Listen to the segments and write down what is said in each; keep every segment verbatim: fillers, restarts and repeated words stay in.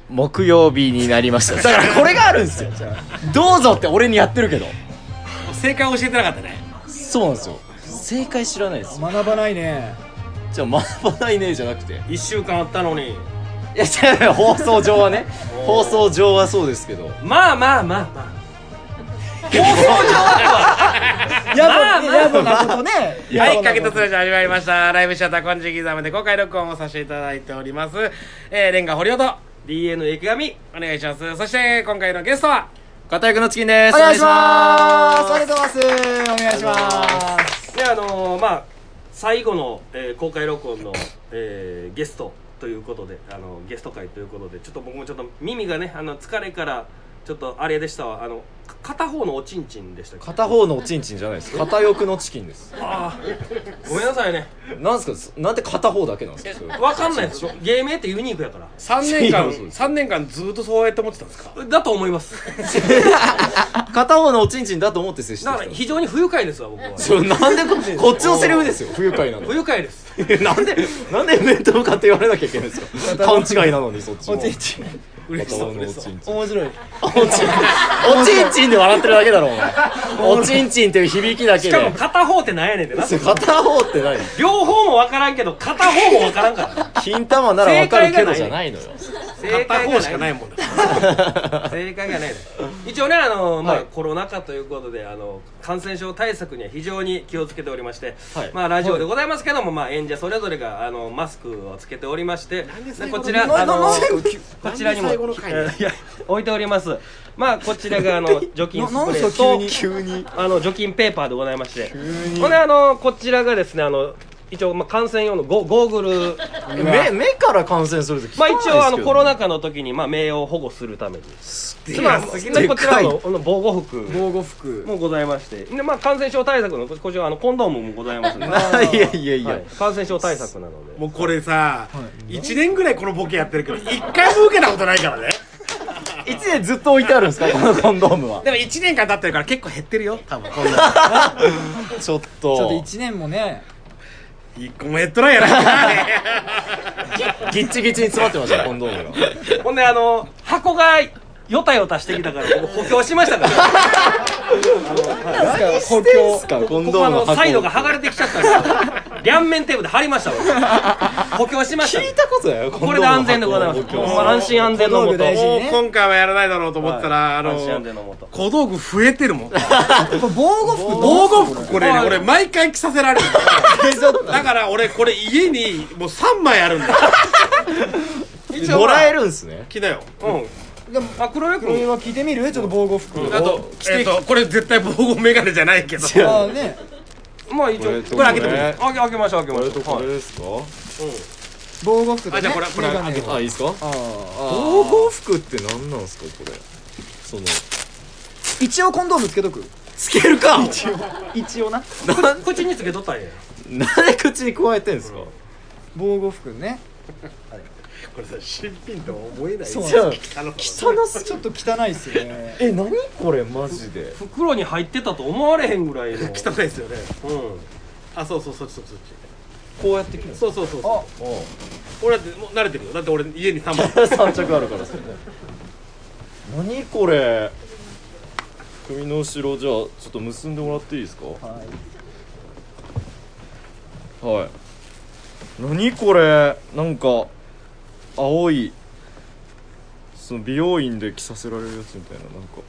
木曜日になりました。だからこれがあるんですよ。どうぞって俺にやってるけど正解教えてなかったね。 そうなんですよ。正解知らないです。 学ばないね。 じゃあ学ばないねじゃなくて、 いっしゅうかんあったのに。 いや違う、放送上はね放送上はそうですけど、 まあまあまあまあ放送上はやぼやぼなことね。 はい、かけとつらじ始まりました。ライブシアター金色刻みで公開録音をさせていただいております。えー、レンガ堀尾と ディーエヌ 池上お願いします。そして今回のゲストは片役のチキンです。 お願いします。ありがとうございます。お願いします。 で、あのー、まあ最後の、えー、公開録音の、えー、ゲストということで、あのゲスト会ということで、ちょっと僕もちょっと耳がね、あの疲れからちょっとあれでしたわ。あの片方のおちんちんでしたっけ。 片方のおちんちんじゃないです。片翼のチキンです。 ああ、ごめんなさいね。 なんですか、なんで片方だけなんですか。 わかんないですよ。芸名ってユニークやから。 さんねんかんさんねんかんずっとそうやって思ってたんですか。 だと思います。 片方のおちんちんだと思って接してきた。 だから非常に不愉快ですわ僕は。 それなんで こ, こっちのセリフですよ。不愉快なの。 不愉快です。 なんでなんで面と向かって言われなきゃいけないんですか。勘違いなのにそっちも。 おちんちん嬉しそう嬉しそう。 面白い。 おちんおちんちんで笑ってるだけだろお前。おちんちんっていう響きだけで。 しかも片方ってなんやねんってな。 片方って何。 両方もわからんけど片方もわからんから。 金玉ならわかるけどじゃないのよ。 正解がしかないもんだ。正解がないです。一応ね、あのまあ、はい、コロナ禍ということで、あの感染症対策には非常に気をつけておりまして、はい、まあラジオでございますけども、はい、まあ演者それぞれがあのマスクをつけておりまして、でこちらあのこちらにもいや置いております。まあこちらがあの除菌スプレーと急にあの除菌ペーパーでございまして、ほんであのこちらがですね、あの一応まあ感染用の ゴ, ゴーグル目, 目から感染するとき、 まあ一応あのコロナ禍の時にまあ目を保護するために、まあ、こちらの防護服防護服もございまして、でまあ感染症対策のこちらあのコンドームもございますので、 いやいやいや、はい、 感染症対策なので。 もうこれさ、はい、いちねんぐらいこのボケやってるけどいっかいも受けたことないからね。 いちねんずっと置いてあるんですかこのコンドームは。 でもいちねんかん経ってるから結構減ってるよ多分。こんなちょっとちょっといちねんもねいっこも減っとらんやないか。 ギッチギチに詰まってましたコンドームが。 ほんであの箱がヨタヨタしてきたから補強しましたから。 何してんすかコンドームの箱。 ここあのサイドが剥がれてきちゃったから両面テープで貼りましたわ。補強しました。 聞いたことないよ。 これで安全でございます。安心安全のもと。もう今回はやらないだろうと思ったら、はい、あの安心安全のもと小道具増えてるもん。これ防護服防護服これね、俺毎回着させられる。だから俺これ家にもうさんまいあるんだ。 一応もらえるんすね。 着なよ。 うん。でもあ黒い黒いは聞いてみる？ちょっと防護服。 あとえっとこれ絶対防護メガネじゃないけど。 ああね。 まあ一応これ開けてもいい？ 開け開けましょう開けましょう。 これですか？うん。 防護服。 あじゃあこれこれ開けて。 あいいですか？防護服って何なんですかこれ？その一応コンドームつけとく。 つけるか。 一応一応な。 口につけとったんや。 なんで口に加えてんですか？ 防護服ね。 これさ新品とは思えない。 そうじゃあ汚すちょっと汚いっすね。 え何これマジで。 袋に入ってたと思われへんぐらいの汚いですよね。 うん。 あそうそうそっちそっちそっち。 こうやって切る。 そうそうそう。あ俺だってもう慣れてるよ。だって俺家にさんまい三着あるからですよね。何これ。首の後ろじゃあちょっと結んでもらっていいですか？ はい。 はい。何これなんか青いその美容院で着させられるやつみたいななんか。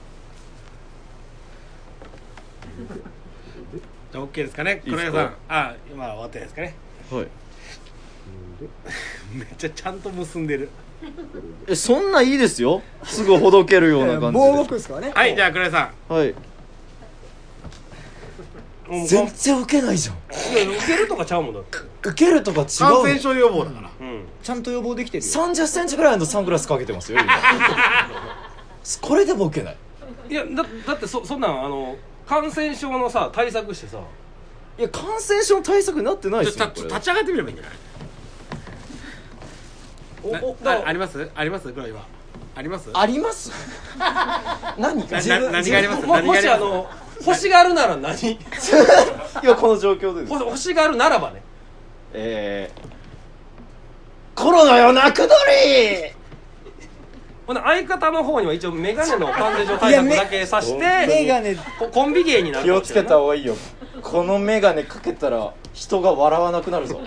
じゃあ OK ですかね。黒谷さん。あ今終わったんですかね。 はい。 めっちゃちゃんと結んでる。 えそんないいですよ。すぐほどけるような感じで。 防護服ですからね。 はいじゃあ黒谷さん。はい。全然受けないじゃん。 いや受けるとかちゃうもんだって。 受けるとか違う。 感染症予防だから。 うん。 ちゃんと予防できてるよ。 さんじゅっセンチぐらいのサングラスかけてますよ今。これでも受けない。 いや だ, だって そ, そんなんあの感染症のさ対策してさ。 いや感染症の対策になってないですよ。 立ち上がってみればいいんじゃない？おおあありますあります黒いはありますあります何か何がありますもしあの星があるなら何今この状況でです星があるならばねえー、コロナよ泣く鳥ほんで相方の方には一応メガネの完全上対策だけさしてメガネコンビ芸になる気をつけた方がいいよ。このメガネかけたら人が笑わなくなるぞ。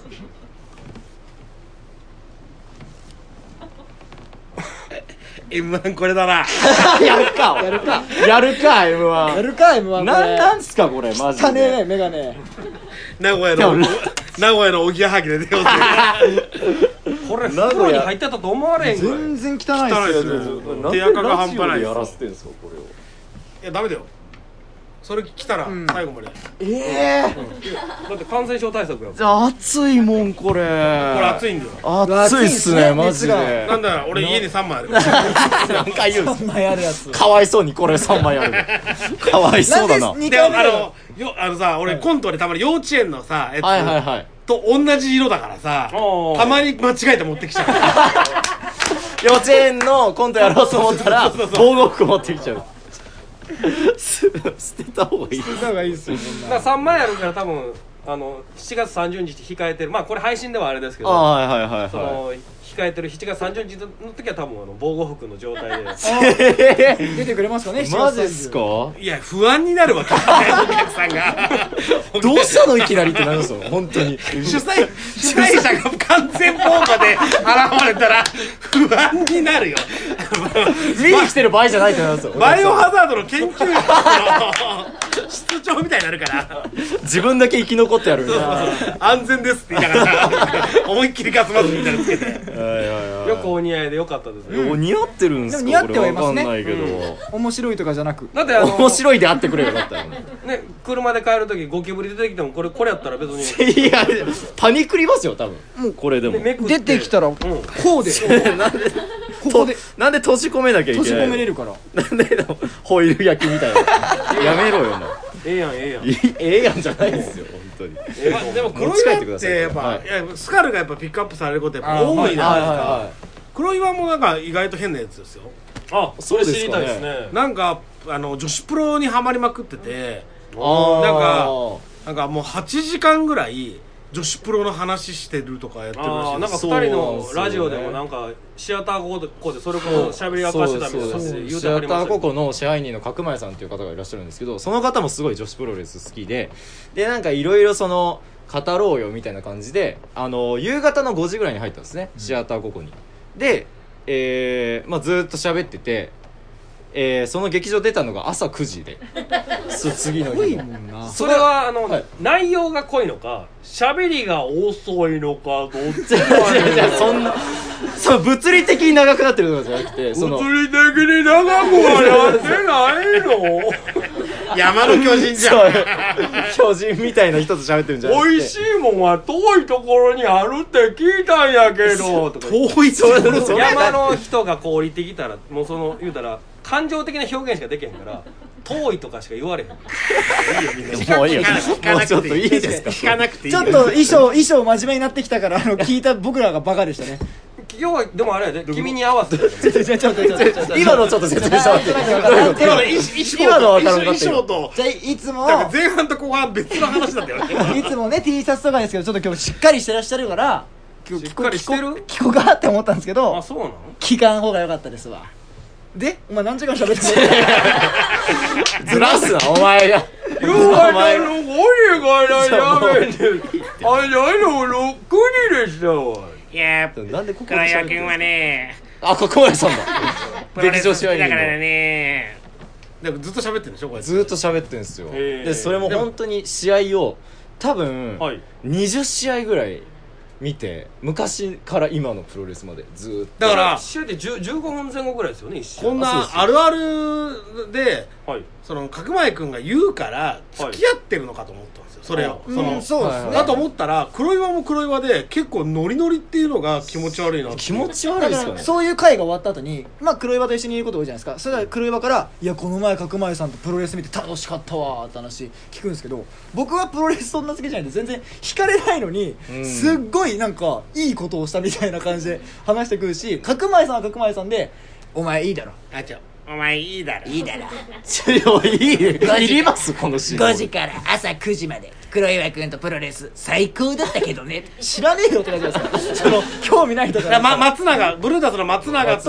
エムワン これだな。 やるかやるかやるか エムワンやるか エムワン これなんなんすかこれマジで。 汚ねえねメガネ。 名古屋の名古屋のおぎやはぎで出ようぜ。 これ袋に入ってたと思われへんぐらい全然汚いっすよ。 汚いっすよなんで手垢が半端ないラジオでやらせてんすかこれを。 いやダメだよ。それ来たらん最後まで。 ええだって感染症対策やもん。 じゃあ熱いもんこれ。ここれ熱いんだよ。 熱いっすねマジで。 なんだ俺家にさんまいある。 何回言うんすさんまいあるやつ。 かわいそうにこれさんまいある。かわいそうだな。 なんでにであかいめだろのよあのさ俺コントでたまに幼稚園のさやつはいはいはい。 と同じ色だからさおーたまに間違えて持ってきちゃう。 幼稚園のコントやろうと思ったらそうそうそうそう防護服持ってきちゃう。す捨てた方がいい。 捨てた方がいいっすよそんなだからさんまいあるから多分あのしちがつさんじゅうにち控えてる、まあこれ配信ではあれですけど、 あはいはいはいはその控えてるしちがつさんじゅうにちの時は多分あの防護服の状態でい。 出てくれますかねマジっすか。 いや不安になるわけお客さんが。 どうしたのいきなりってなるんですよ本当に。 主催主催者が完全防護で現れたら不安になるよ。 見に来てる場合じゃないってなるんですよ。 バイオハザードの研究室の室長みたいになるから自分だけ生き残ってやるみたいな。はい安全ですって言いながら思いっきりガスマスクみたいなのつけてはいはい。 よくお似合いでよかったですね。 お似合ってるんすか。 でも似合ってはいますねこれわかんないけど。 面白いとかじゃなくだってあの面白いであってくれよだったら。 ね車で帰る時ゴキブリ出てきてもこれこれやったら別にいやパニクりますよ多分。もうこれでも。 めくって出てきたらうんこうでなんでここでとなんで閉じ込めなきゃいけない。 閉じ込めれるからなんでだホイル焼きみたいな。やめろよな。 ええやんええやんいええやんじゃないですよ本当に。 えまあでも黒持ち帰ってく岩っださいてやっぱ、 はいいやスカルがやっぱピックアップされることやっぱあー多いじゃないですか、 はいはいはい黒岩もなんか意外と変なやつですよ。 あそれ知りたいですそうでね。 なんかあの女子プロにはまりまくっててあーなんかなんかもうはちじかんぐらい女子プロの話してるとかやってるらしああなんかいです。 ふたりのラジオでもなんかシアターここでそれこそ喋り明かしてたみたいな感じで言うシアタてはりましたけどーココの支配人の角前さんっていう方がいらっしゃるんですけど、その方もすごい女子プロレス好きで、でなんかいろいろその語ろうよみたいな感じで、あの夕方のごじぐらいに入ったんですね、シアターココに。で、えーまあ、ずーっと喋ってて、えーその劇場出たのが朝くじでそう次の濃い日のもんなそれはあの、 はい内容が濃いのか喋りが遅いのかどっち違う違う違うそんなそう物理的に長くなってるとかじゃなくて、その物理的に長くはやってないの山の巨人じゃん。 そう巨人みたいな人と喋ってるんじゃなくて、 美味しいもんは遠いところにあるって聞いたんやけどとか遠いところそれ山の人がこう降りてきたらもうその言うたら感情的な表現しかできへんから遠いとかしか言われへんもういいよ聞かもうちょっなくていいといいですか。 聞かなくていいよちょっと衣装衣装真面目になってきたからあの聞いた僕らがバカでしたね要はでもあれやで君に合わせてちょっとちょっとちょっとちょっとちょっと今のちょっと説明してもらっていいどういうこと今の衣装今のは分からんか衣ったよ装とじゃあいつもなんか前半と後半別の話だったよね。 いつもね T シャツとかですけどちょっと今日しっかりしてらっしゃるから今日しっかりしてる聞こ聞こうかって思ったんですけどあそうなの聞かん方が良かったですわでお前何時間喋ってるずらすなお前が夕方のごじからやめてあのろくじでしたわいやなんでここで黒岩喋ってる君はねあ角前さんだ劇場支配人だからのねなんかずっと喋ってるんでしょこれずーっと喋ってんすよへーでそれも本当に試合を多分はいにじゅっしあいぐらい見て昔から今のプロレスまでずーっとだから試合でじゅうじゅうごふんぜん後ぐらいですよね一試合こんなあるあるではいその角前君が言うから付き合ってるのかと思ったんですよそれをうんそのうんそうですねだと思ったら黒岩も黒岩で結構ノリノリっていうのが気持ち悪いなって気持ち悪いだからですかねそういう会が終わった後にまあ黒岩と一緒にいること多いじゃないですかそれで黒岩から「いやこの前角前さんとプロレス見て楽しかったわ」って話聞くんですけど僕はプロレスそんな好きじゃないんで全然惹かれないのにうんすっごいなんかいいことをしたみたいな感じで話してくるし角前さんは角前さんで「お前いいだろあ違うお前いいだろいいだろちょいいいりますこのシーンごじから朝くじまで黒岩君とプロレス最高だったけどね知らねえよって感じですかその興味ない人だからま松永ブルータスの松永松永と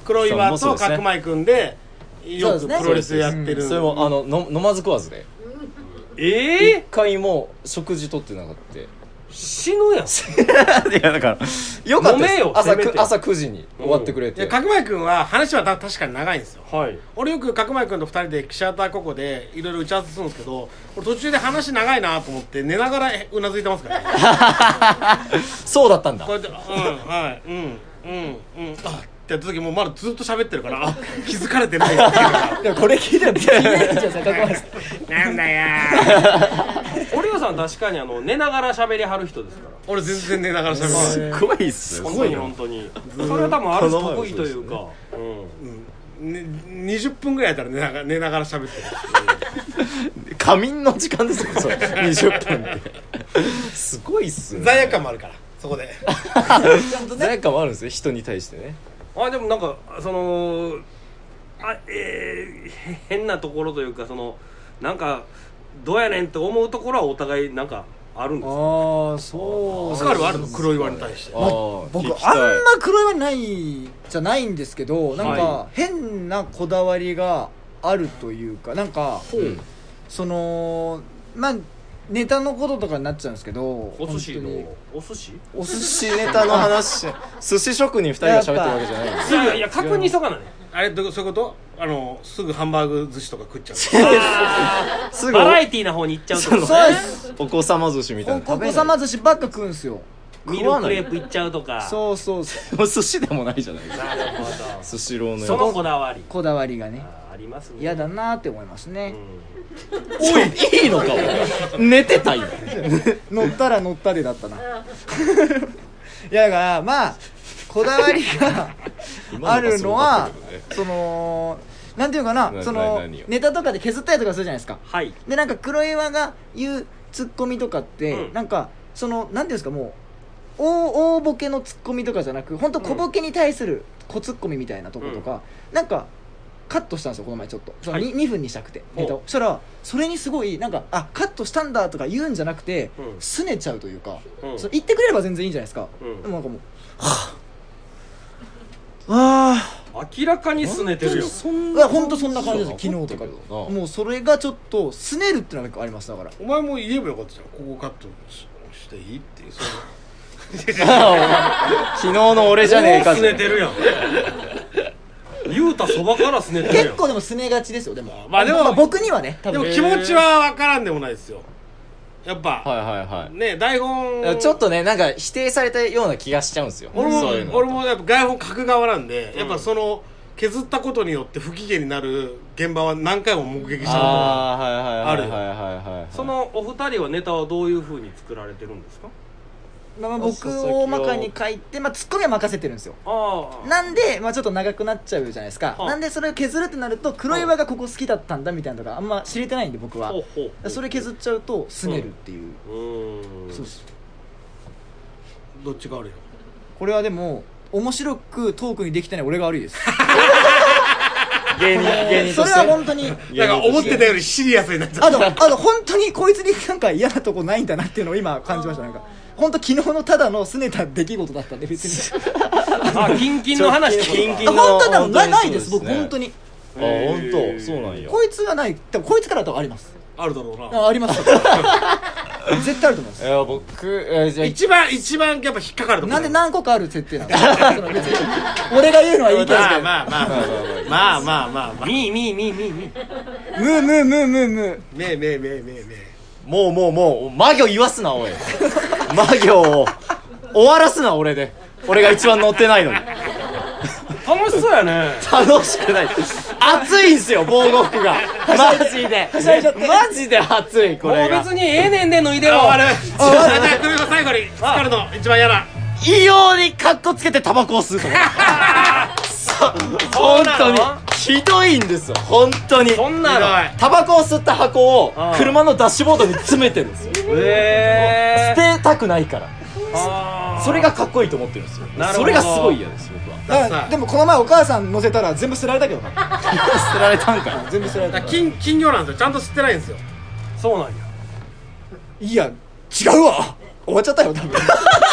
黒岩と角舞くんでよくプロレスやってる、 それもあのの飲まず食わずでええ一回も食事とってなかった死ぬやんいやだからよかったです飲めよ朝せめてく朝くじに終わってくれて、 いや角舞くんは話はた確かに長いんですよ。 はい俺よく角舞くんとふたりでシアターココでいろいろ打ち合わせするんですけど、俺途中で話長いなと思って寝ながらうなずいてますからねそうだったんだこうやって「うんはいうんうんうん」あってやった時もうまだずっと喋ってるからあ気づかれてないっていうかでもこれ聞いたら気になっちゃうさ角前さんなんだよ堀尾さん確かにあの寝ながら喋りはる人ですから俺全然寝ながら喋るすごいっす本当に本当にそれは多分ある種得意というかうんね、にじゅっぷんぐらいやったら寝ながら寝ながら喋ってる仮眠の時間ですよそれにじゅっぷんってすごいっすね罪悪感もあるからそこで罪悪感もあるんですよ人に対してねあでもなんかそのあえー、へ変なところというかそのなんかどうやねんって思うところはお互いなんかあるんですかああそうスカルあるの黒岩に対してあー僕聞きたいあんま黒岩にないじゃないんですけどなんかは変なこだわりがあるというかなんかうんそのまあネタのこととかになっちゃうんですけどお寿司本当にのお寿司お寿司ネタの話寿司職人ふたりが喋ってるわけじゃないんですいやいや確認しとかないあれどそういうことあのすぐハンバーグ寿司とか食っちゃうすぐバラエティーな方に行っちゃうってことねそうですお子様寿司みたいなのお子食べない様寿司ばっか食うんすよミルクレープ行っちゃうとかそうそうそう寿司でもないじゃないですかなるほどスシローのやつそのこだわりこだわりがねあありますね嫌だなーって思いますね、 おいいいのかお前寝てた今乗ったら乗ったでだったないやだからまあこだわりがあるのはそのなんていうかななそのな何よネタとかで削ったりとかするじゃないですかはいでなんか黒岩が言うツッコミとかって、 うんなんかそのなんていうんですかもう大大ボケのツッコミとかじゃなく本当小ボケに対する小ツッコミみたいなとことか、なんかカットしたんですよこの前ちょっとその 2,、 はいにふんにしたくてネタをそしたらそれにすごいなんかあカットしたんだとか言うんじゃなくて、 うん拗ねちゃうというか、 うんそう言ってくれれば全然いいんじゃないですか、 うんでもなんかもうはぁあ明らかに拗ねてるよそんいや本当そんな感じです昨日とかももうそれがちょっと拗ねるっていうのがありますだからお前も言えばよかったじゃんここカットししていいっていうその昨日の俺じゃねえか拗ねてるやん言うたそばから拗ねてるやん結構でも拗ねがちですよでもまあでも僕にはね多分でも気持ちは分からんでもないですよやっぱ、 はいはいはいね台本ちょっとねなんか否定されたような気がしちゃうんですよ俺もそういうの俺もやっぱ台本書く側なんで、やっぱその削ったことによって不機嫌になる現場は何回も目撃したことがああはいはいはいあるはいはいはいそのお二人はネタはどういう風に作られてるんですかまあ、僕大まかに書いて、まあ、ツッコミは任せてるんですよああなんで、まあ、ちょっと長くなっちゃうじゃないですか、 はあなんでそれを削るってなると黒岩がここ好きだったんだみたいなのがあんま知れてないんで僕はほうほうほうそれ削っちゃうと拗ねるっていう、 うーんそうですどっちが悪いのこれはでも面白くトークにできてない俺が悪いです芸人芸人それとしては本当になんか思ってたよりシリアスになっちゃあったとあと本当にこいつになんか嫌なとこないんだなっていうのを今感じましたなんか本当昨日のただの拗ねた出来事だったんで別にあキンキンの話キンキンあ本当なのな本当にないですそうですね僕本当にあ本当そうなんやこいつがないでもこいつからだとありますあるだろうなああります絶対あると思いますいや僕えーじゃあ一番一番やっぱ引っかかるところなんで何個かある設定なんですかその別に俺が言うのはいいけどまあまあまあまあまあまあまあまあミーミーミーミーミームームームームームーめえめえめえめえめえもうもうもう魔行言わすなおい魔行を終わらすな俺で俺が一番乗ってないのに楽しそうやね楽しくない熱いんすよ防護服がマジでマジで熱いこもうれが別にええねんで脱いでも終わるじゃあ黒岩最後にスカルの一番嫌な異様にカッコつけてタバコを吸うとか本当にひどいんですよ本当にそんなのタバコを吸った箱をああ車のダッシュボードに詰めてるんですよえ捨てたくないからあそれがかっこいいと思ってるんですよなるほどそれがすごい嫌です僕はだからでもこの前お母さん乗せたら全部捨てられたけどな捨てられたんかい全部捨てられた金金魚なんですよちゃんと吸ってないんですよそうなんやいや違うわ終わっちゃったよ多分